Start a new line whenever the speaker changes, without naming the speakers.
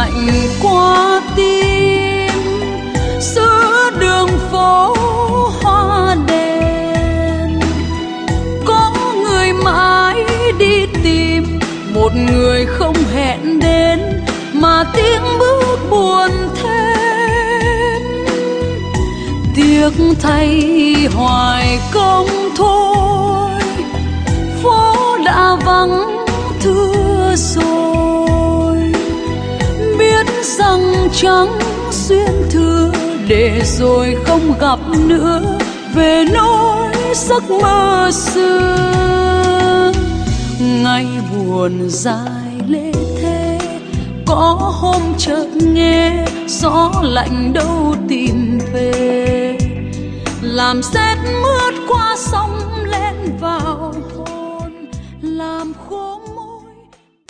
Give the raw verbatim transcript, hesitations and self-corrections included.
lạnh qua tim. Giữa đường phố hoa đèn, có người mãi đi tìm một người không hẹn đến, mà tiếng bước buồn thêm. Tiếc thay hoài công thôi, phố đã vắng thưa rồi. Biết rằng chẳng xuyên thừa, để rồi không gặp nữa về nỗi giấc mơ xưa. Ngày buồn dài lê thế, có hôm chợt nghe gió lạnh đâu tìm về, làm rét mướt qua sông lên vào